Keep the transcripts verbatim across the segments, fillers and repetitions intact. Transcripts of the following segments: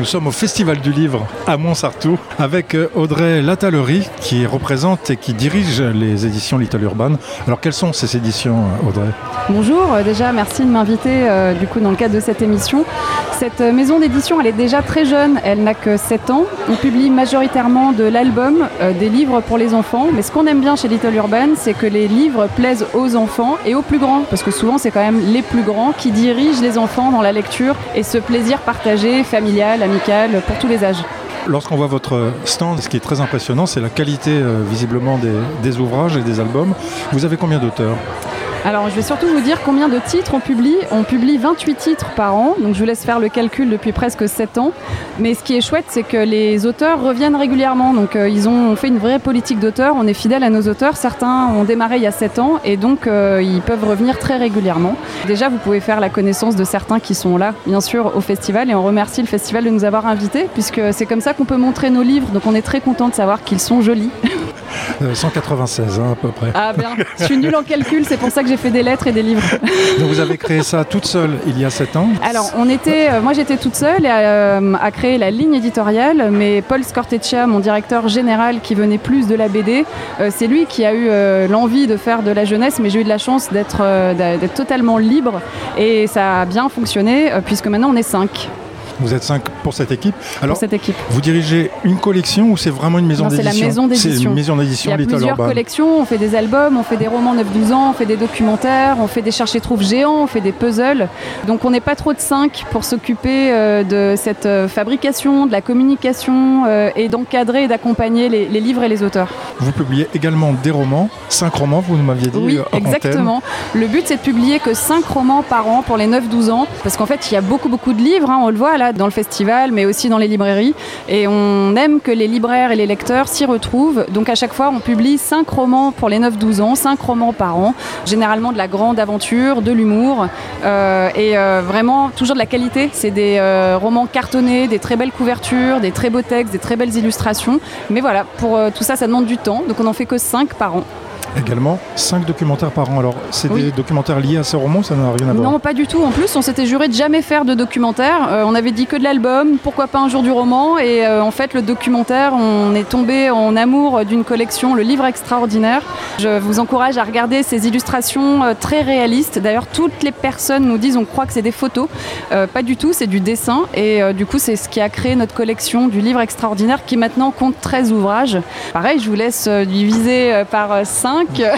Nous sommes au Festival du Livre à Montsartou avec Audrey Latallerie qui représente et qui dirige les éditions Little Urban. Alors quelles sont ces éditions, Audrey ? Bonjour, déjà merci de m'inviter euh, du coup dans le cadre de cette émission. Cette maison d'édition, elle est déjà très jeune, elle n'a que sept ans. On publie majoritairement de l'album, euh, des livres pour les enfants. Mais ce qu'on aime bien chez Little Urban, c'est que les livres plaisent aux enfants et aux plus grands. Parce que souvent, c'est quand même les plus grands qui dirigent les enfants dans la lecture et ce plaisir partagé, familial, amical, pour tous les âges. Lorsqu'on voit votre stand, ce qui est très impressionnant, c'est la qualité euh, visiblement des, des ouvrages et des albums. Vous avez combien d'auteurs ? Alors, je vais surtout vous dire combien de titres on publie. On publie vingt-huit titres par an, donc je vous laisse faire le calcul depuis presque sept ans. Mais ce qui est chouette, c'est que les auteurs reviennent régulièrement. Donc, euh, ils ont fait une vraie politique d'auteur. On est fidèles à nos auteurs. Certains ont démarré il y a sept ans et donc euh, ils peuvent revenir très régulièrement. Déjà, vous pouvez faire la connaissance de certains qui sont là, bien sûr, au festival. Et on remercie le festival de nous avoir invités, puisque c'est comme ça qu'on peut montrer nos livres. Donc, on est très content de savoir qu'ils sont jolis. Euh, cent quatre-vingt-seize, hein, à peu près. Ah bien, je suis nulle en calcul, c'est pour ça que j'ai fait des lettres et des livres. Donc vous avez créé ça toute seule il y a sept ans ? Alors, on était, euh, moi j'étais toute seule à, euh, à créer la ligne éditoriale, mais Paul Scorteccia, mon directeur général qui venait plus de la B D, euh, c'est lui qui a eu euh, l'envie de faire de la jeunesse, mais j'ai eu de la chance d'être, euh, d'être totalement libre et ça a bien fonctionné euh, puisque maintenant on est cinq. Vous êtes cinq pour cette équipe. Alors, pour cette équipe. Vous dirigez une collection ou c'est vraiment une maison non, d'édition ? C'est la maison d'édition. C'est une maison d'édition Il y a Little plusieurs Urban. collections. On fait des albums, on fait des romans neuf douze ans, on fait des documentaires, on fait des cherche-et-trouve géants, on fait des puzzles. Donc on n'est pas trop de cinq pour s'occuper euh, de cette euh, fabrication, de la communication euh, et d'encadrer et d'accompagner les, les livres et les auteurs. Vous publiez également des romans, cinq romans, vous m'aviez dit. Oui, euh, exactement. antenne. Le but, c'est de publier que cinq romans par an pour les neuf douze ans. Parce qu'en fait, il y a beaucoup, beaucoup de livres. Hein, on le voit là dans le festival, mais aussi dans les librairies. Et on aime que les libraires et les lecteurs s'y retrouvent. Donc à chaque fois, on publie cinq romans pour les neuf douze ans, cinq romans par an. Généralement de la grande aventure, de l'humour. Euh, et euh, vraiment, toujours de la qualité. C'est des euh, romans cartonnés, des très belles couvertures, des très beaux textes, des très belles illustrations. Mais voilà, pour euh, tout ça, ça demande du temps. Donc on n'en fait que cinq par an. Également cinq documentaires par an. Alors, c'est oui. des documentaires liés à ces romans, ça n'a rien à voir ? Non, pas du tout. En plus, on s'était juré de jamais faire de documentaire. Euh, on avait dit que de l'album, pourquoi pas un jour du roman. Et euh, en fait, le documentaire, on est tombé en amour d'une collection, le livre extraordinaire. Je vous encourage à regarder ces illustrations euh, très réalistes. D'ailleurs, toutes les personnes nous disent on croit que c'est des photos. Euh, pas du tout, c'est du dessin. Et euh, du coup, c'est ce qui a créé notre collection du livre extraordinaire qui maintenant compte treize ouvrages. Pareil, je vous laisse euh, diviser euh, par cinq.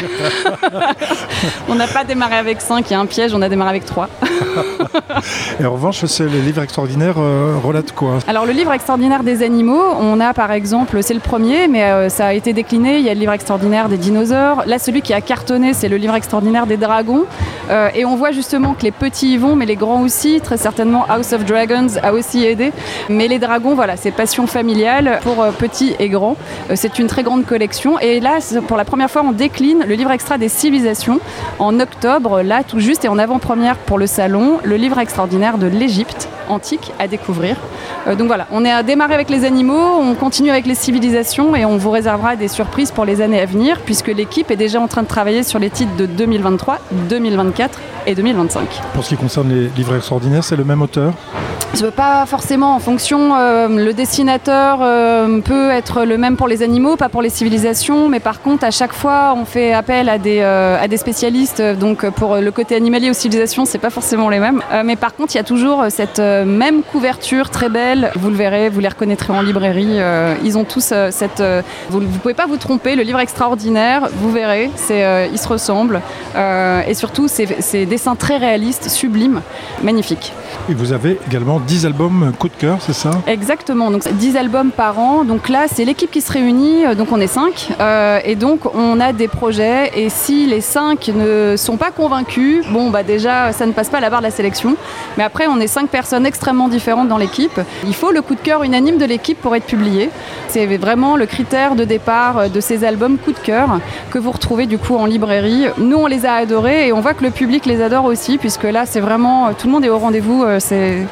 On n'a pas démarré avec cinq, il y a un piège, on a démarré avec trois. Et en revanche, c'est le livre extraordinaire euh, relate quoi ? Alors le livre extraordinaire des animaux, on a par exemple, c'est le premier, mais euh, ça a été décliné, il y a le livre extraordinaire des dinosaures. Là, celui qui a cartonné, c'est le livre extraordinaire des dragons. Euh, et on voit justement que les petits y vont, mais les grands aussi. Très certainement, House of Dragons a aussi aidé. Mais les dragons, voilà, c'est passion familiale pour euh, petits et grands. Euh, c'est une très grande collection. Et là, pour la première fois, on décline le livre extra des civilisations en octobre, là tout juste, et en avant-première pour le salon, le livre extraordinaire de l'Égypte antique à découvrir. Euh, donc voilà, on est à démarrer avec les animaux, on continue avec les civilisations et on vous réservera des surprises pour les années à venir puisque l'équipe est déjà en train de travailler sur les titres de deux mille vingt-trois, deux mille vingt-quatre et deux mille vingt-cinq. Pour ce qui concerne les livres extraordinaires, c'est le même auteur ? Je veux pas forcément en fonction, euh, le dessinateur euh, peut être le même pour les animaux, pas pour les civilisations, mais par contre à chaque fois on fait appel à des, euh, à des spécialistes, donc pour le côté animalier ou civilisation c'est pas forcément les mêmes, euh, mais par contre il y a toujours cette euh, même couverture très belle, vous le verrez, vous les reconnaîtrez en librairie, euh, ils ont tous euh, cette, euh, vous, vous pouvez pas vous tromper, le livre extraordinaire, vous verrez, c'est, euh, ils se ressemblent, euh, et surtout c'est, c'est dessins très réalistes, sublimes, magnifiques. Et vous avez également dix albums coup de cœur, c'est ça ? Exactement, donc dix albums par an. Donc là, c'est l'équipe qui se réunit, donc on est cinq. Euh, et donc, on a des projets. Et si les cinq ne sont pas convaincus, bon, bah déjà, ça ne passe pas à la barre de la sélection. Mais après, on est cinq personnes extrêmement différentes dans l'équipe. Il faut le coup de cœur unanime de l'équipe pour être publié. C'est vraiment le critère de départ de ces albums coup de cœur que vous retrouvez du coup en librairie. Nous, on les a adorés et on voit que le public les adore aussi, puisque là, c'est vraiment, tout le monde est au rendez-vous. C'est vraiment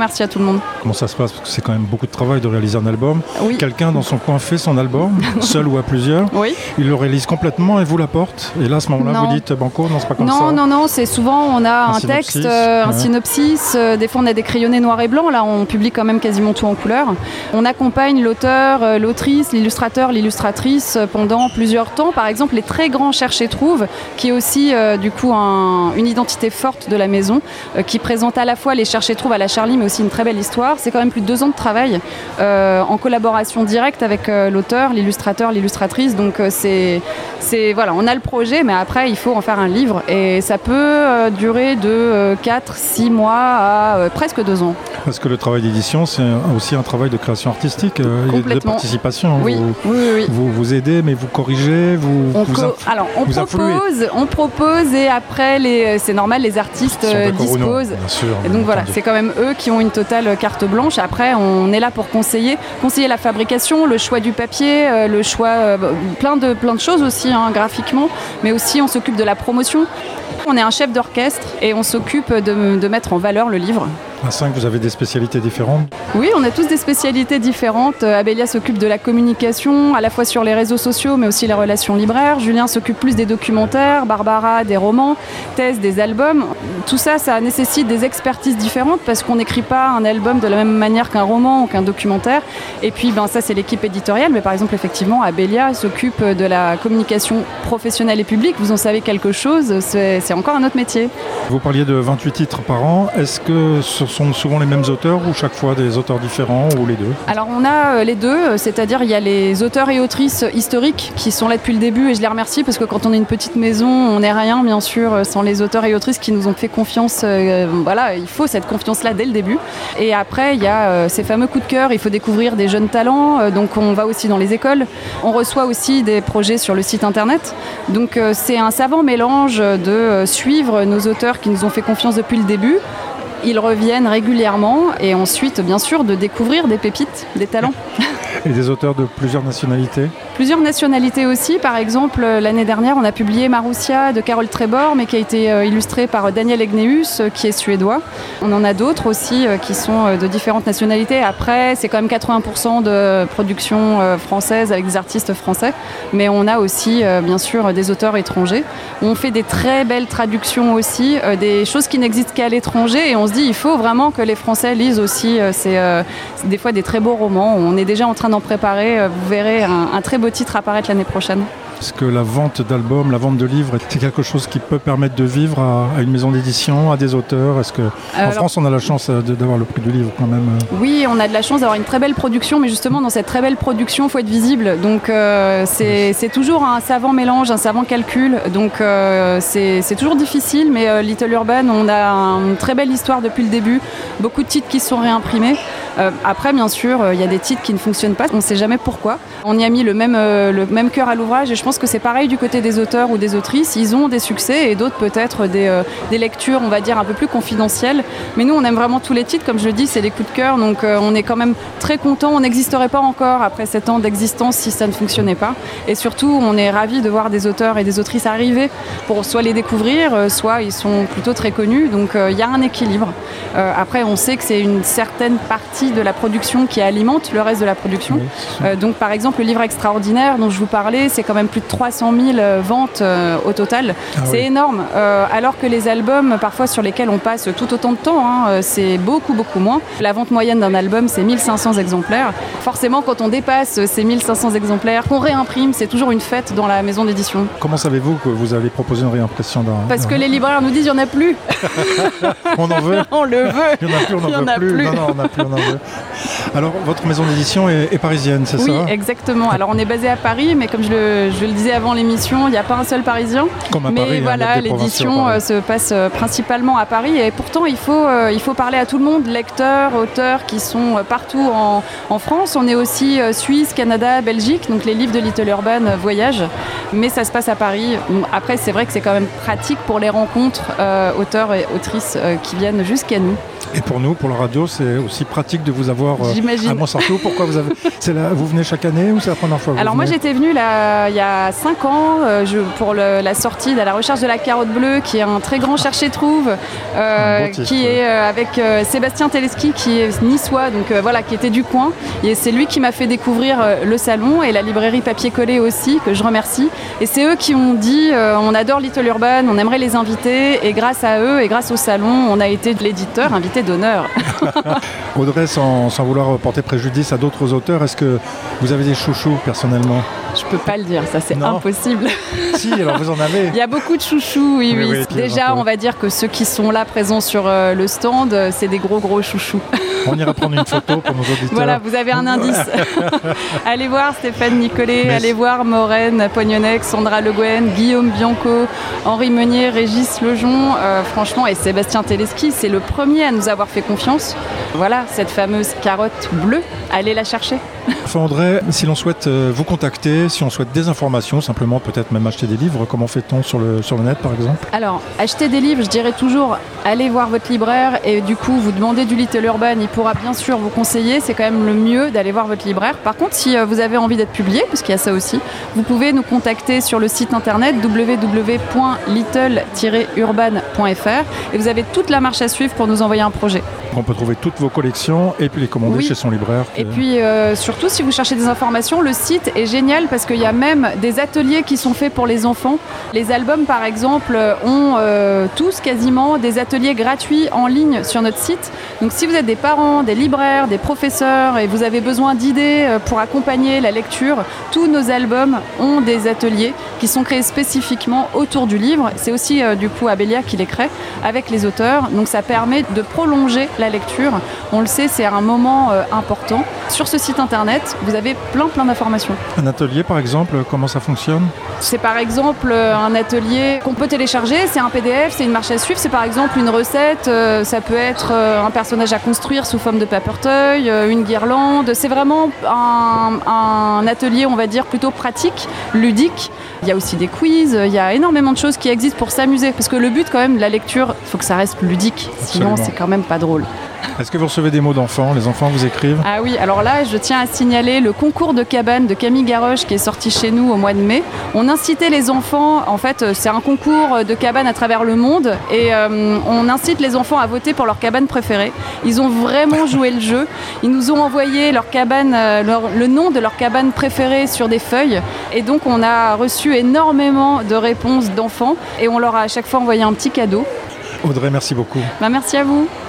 merci à tout le monde. Comment ça se passe? Parce que c'est quand même beaucoup de travail de réaliser un album. Oui. Quelqu'un dans son coin fait son album, seul ou à plusieurs. Oui. Il le réalise complètement et vous l'apporte. Et là, à ce moment-là, Non. vous dites banco, non, c'est pas comme non, ça. Non, non, non, c'est souvent, on a un, un texte, synopsis, euh, un ouais. synopsis. Euh, des fois, on a des crayonnés noirs et blancs. Là, on publie quand même quasiment tout en couleur. On accompagne l'auteur, euh, l'autrice, l'illustrateur, l'illustratrice euh, pendant plusieurs temps. Par exemple, les très grands Cherche et Trouve, qui est aussi, euh, du coup, un, une identité forte de la maison, euh, qui présente à la fois les Cherche et Trouve à la Charlie, mais aussi une très belle histoire. C'est quand même plus de deux ans de travail euh, en collaboration directe avec euh, l'auteur, l'illustrateur, l'illustratrice. Donc, euh, c'est, c'est, voilà, on a le projet, mais après, il faut en faire un livre. Et ça peut euh, durer de euh, quatre six mois à euh, presque deux ans. Parce que le travail d'édition, c'est aussi un travail de création artistique, euh, et de participation. Oui, vous, oui, oui, oui. Vous, vous aidez, mais vous corrigez, vous, on vous co- influ- Alors, on vous propose, on propose et après, les, c'est normal, les artistes euh, disposent. Bien sûr, et donc voilà, entendu. c'est quand même eux qui ont une totale carte blanche. Après, on est là pour conseiller, conseiller la fabrication, le choix du papier, euh, le choix, euh, plein de, plein de choses aussi, hein, graphiquement, mais aussi on s'occupe de la promotion. On est un chef d'orchestre et on s'occupe de, de mettre en valeur le livre. À cinq, vous avez des spécialités différentes? Oui, on a tous des spécialités différentes. Abélia s'occupe de la communication, à la fois sur les réseaux sociaux, mais aussi les relations libraires. Julien s'occupe plus des documentaires, Barbara des romans, Thèse des albums. Tout ça, ça nécessite des expertises différentes parce qu'on n'écrit pas un album de la même manière qu'un roman ou qu'un documentaire. Et puis, ben, ça, c'est l'équipe éditoriale. Mais par exemple, effectivement, Abélia s'occupe de la communication professionnelle et publique. Vous en savez quelque chose, c'est, c'est encore un autre métier. Vous parliez de vingt-huit titres par an. Est-ce que ce sont souvent les mêmes auteurs ou chaque fois des auteurs différents ou les deux? Alors on a les deux, c'est-à-dire il y a les auteurs et autrices historiques qui sont là depuis le début et je les remercie parce que quand on est une petite maison, on n'est rien bien sûr sans les auteurs et autrices qui nous ont fait confiance. Euh, voilà, il faut cette confiance-là dès le début. Et après il y a euh, ces fameux coups de cœur, il faut découvrir des jeunes talents, euh, donc on va aussi dans les écoles. On reçoit aussi des projets sur le site internet. Donc euh, c'est un savant mélange de euh, suivre nos auteurs qui nous ont fait confiance depuis le début. Ils reviennent régulièrement et ensuite, bien sûr, de découvrir des pépites, des talents. Et des auteurs de plusieurs nationalités? Plusieurs nationalités aussi. Par exemple, l'année dernière, on a publié Marussia de Carole Trébor, mais qui a été euh, illustrée par Daniel Egneus, euh, qui est suédois. On en a d'autres aussi euh, qui sont euh, de différentes nationalités. Après, c'est quand même quatre-vingts pour cent de production euh, française avec des artistes français. Mais on a aussi, euh, bien sûr, des auteurs étrangers. On fait des très belles traductions aussi, euh, des choses qui n'existent qu'à l'étranger. Et on se dit, il faut vraiment que les Français lisent aussi. Euh, c'est, euh, c'est des fois des très beaux romans. On est déjà en train d'en préparer. Euh, vous verrez un, un très beau titre apparaître l'année prochaine. Est-ce que la vente d'albums, la vente de livres, c'est quelque chose qui peut permettre de vivre à, à une maison d'édition, à des auteurs? Est-ce que euh, en alors, France, on a la chance de, d'avoir le prix du livre quand même? Oui, on a de la chance d'avoir une très belle production, mais justement, dans cette très belle production, il faut être visible. Donc, euh, c'est, c'est toujours un savant mélange, un savant calcul. Donc, euh, c'est, c'est toujours difficile, mais euh, Little Urban, on a une très belle histoire depuis le début. Beaucoup de titres qui sont réimprimés. Euh, après, bien sûr, il euh, y a des titres qui ne fonctionnent pas. On ne sait jamais pourquoi. On y a mis le même, euh, le même cœur à l'ouvrage et je pense que c'est pareil du côté des auteurs ou des autrices. Ils ont des succès et d'autres peut-être des, euh, des lectures, on va dire, un peu plus confidentielles. Mais nous, on aime vraiment tous les titres. Comme je le dis, c'est des coups de cœur. Donc, euh, on est quand même très contents. On n'existerait pas encore après sept ans d'existence si ça ne fonctionnait pas. Et surtout, on est ravis de voir des auteurs et des autrices arriver pour soit les découvrir, euh, soit ils sont plutôt très connus. Donc, il euh, y a un équilibre. Euh, après, on sait que c'est une certaine partie de la production qui alimente le reste de la production. Oui, euh, donc par exemple le livre extraordinaire dont je vous parlais, c'est quand même plus de trois cent mille ventes euh, au total. Ah c'est oui. énorme. Euh, alors que les albums parfois sur lesquels on passe tout autant de temps, hein, c'est beaucoup beaucoup moins. La vente moyenne d'un album c'est mille cinq cents exemplaires. Forcément quand on dépasse ces mille cinq cents exemplaires, qu'on réimprime, c'est toujours une fête dans la maison d'édition. Comment savez-vous que vous allez proposer une réimpression d'un... Parce d'un... que les libraires nous disent il n'y en a plus. On en veut. On le veut. Il n'y en a plus, on n'en veut plus. plus. Non, non, on n'a plus, on en veut. Alors, votre maison d'édition est, est parisienne, c'est oui, ça? Oui, exactement. Alors, on est basé à Paris, mais comme je le, je le disais avant l'émission, il n'y a pas un seul Parisien. Comme à mais Paris, voilà, hein, l'édition euh, se passe euh, principalement à Paris. Et pourtant, il faut, euh, il faut parler à tout le monde, lecteurs, auteurs qui sont euh, partout en, en France. On est aussi euh, Suisse, Canada, Belgique. Donc, les livres de Little Urban euh, voyagent. Mais ça se passe à Paris. Après, c'est vrai que c'est quand même pratique pour les rencontres euh, auteurs et autrices euh, qui viennent jusqu'à nous. Et pour nous, pour la radio, c'est aussi pratique de vous avoir euh, à Montsartou. Pourquoi vous avez... c'est là, vous venez chaque année ou c'est la première fois que vous Alors venez? moi j'étais venue là, il y a cinq ans euh, je, pour le, la sortie de la recherche de la carotte bleue, qui est un très grand cherche-et-trouve, euh, titre, qui est euh, avec euh, Sébastien Teleski, qui est niçois, donc euh, voilà, qui était du coin. Et c'est lui qui m'a fait découvrir euh, le salon et la librairie Papier Collé aussi, que je remercie. Et c'est eux qui ont dit euh, on adore Little Urban, on aimerait les inviter. Et grâce à eux et grâce au salon, on a été l'éditeur invité d'honneur. Audrey, sans, sans vouloir porter préjudice à d'autres auteurs, est-ce que vous avez des chouchous personnellement? Je peux pas le dire, ça c'est non. impossible. Si, alors vous en avez. Il y a beaucoup de chouchous, oui, oui. oui. oui Déjà, on va dire que ceux qui sont là présents sur euh, le stand, euh, c'est des gros gros chouchous. On ira prendre une photo pour nos auditeurs. Voilà, vous avez un indice. Allez voir Stéphane Nicolet, Mais allez voir Maureen Pognonnec, Sandra Le Guen, Guillaume Bianco, Henri Meunier, Régis Lejon, euh, franchement, et Sébastien Teleski, c'est le premier à nous avoir fait confiance. Voilà, cette fameuse carotte bleue, allez la chercher. Enfin Audrey, si l'on souhaite vous contacter, si on souhaite des informations, simplement peut-être même acheter des livres, comment fait-on sur le, sur le net par exemple? Alors, acheter des livres, je dirais toujours, allez voir votre libraire et du coup vous demandez du Little Urban, il pourra bien sûr vous conseiller, c'est quand même le mieux d'aller voir votre libraire. Par contre, si vous avez envie d'être publié, parce qu'il y a ça aussi, vous pouvez nous contacter sur le site internet w w w point little tiret urban point f r et vous avez toute la marche à suivre pour nous envoyer un projet. On peut trouver toutes vos collections et puis les commander oui. chez son libraire. Que... Et puis euh, surtout, si vous cherchez des informations, le site est génial parce qu'il y a même des ateliers qui sont faits pour les enfants. Les albums, par exemple, ont euh, tous quasiment des ateliers gratuits en ligne sur notre site. Donc si vous êtes des parents, des libraires, des professeurs et vous avez besoin d'idées pour accompagner la lecture, tous nos albums ont des ateliers qui sont créés spécifiquement autour du livre. C'est aussi euh, du coup Abélia qui les crée avec les auteurs. Donc ça permet de prolonger la lecture. On le sait, c'est un moment euh, important. Sur ce site internet, vous avez plein plein d'informations. Un atelier par exemple, comment ça fonctionne? C'est par exemple un atelier qu'on peut télécharger, c'est un P D F, c'est une marche à suivre, c'est par exemple une recette, euh, ça peut être euh, un personnage à construire sous forme de paperteuil, euh, une guirlande. C'est vraiment un, un atelier, on va dire, plutôt pratique, ludique. Il y a aussi des quiz, il y a énormément de choses qui existent pour s'amuser. Parce que le but quand même de la lecture, il faut que ça reste ludique, sinon Absolument. C'est quand même pas drôle. Est-ce que vous recevez des mots d'enfants? Les enfants vous écrivent? Ah oui, alors là, je tiens à signaler le concours de cabane de Camille Garoche qui est sorti chez nous au mois de mai. On incitait les enfants, en fait, c'est un concours de cabane à travers le monde et euh, on incite les enfants à voter pour leur cabane préférée. Ils ont vraiment joué le jeu. Ils nous ont envoyé leur cabane, leur, le nom de leur cabane préférée sur des feuilles et donc on a reçu énormément de réponses d'enfants et on leur a à chaque fois envoyé un petit cadeau. Audrey, merci beaucoup. Bah, merci à vous.